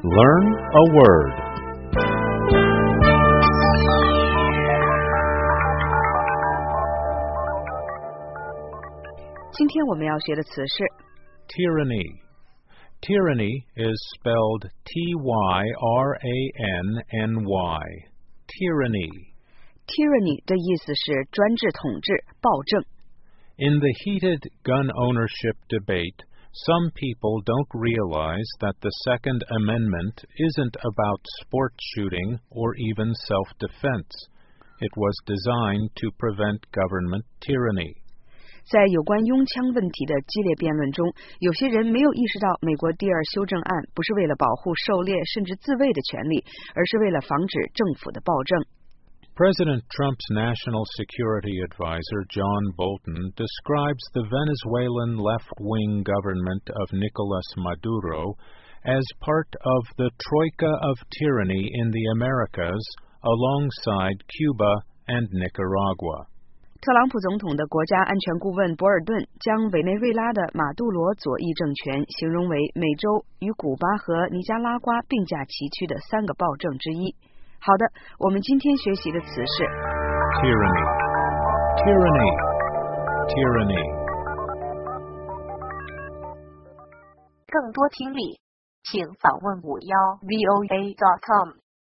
Learn a word. Tyranny. Tyranny is spelled T-Y-R-A-N-N-Y. Tyranny. Tyranny 的意思是专制统治、暴政。 In the heated gun ownership debate, some people don't realize that the Second Amendment isn't about sport shooting or even self-defense. It was designed to prevent government tyranny. 在有关拥枪问题的激烈辩论中，有些人没有意识到美国第二修正案不是为了保护狩猎甚至自卫的权利，而是为了防止政府的暴政。 President Trump's National Security Advisor, John Bolton, describes the Venezuelan left-wing government of Nicolas Maduro as part of the troika of tyranny in the Americas, alongside Cuba and Nicaragua. 特朗普总统的国家安全顾问博尔顿将委内瑞拉的马杜罗左翼政权形容为美洲与古巴和尼加拉瓜并驾齐驱的三个暴政之一。好的，我们今天学习的词是 Tyranny. Tyranny. Tyranny. 更多听力，请访问51voa.com。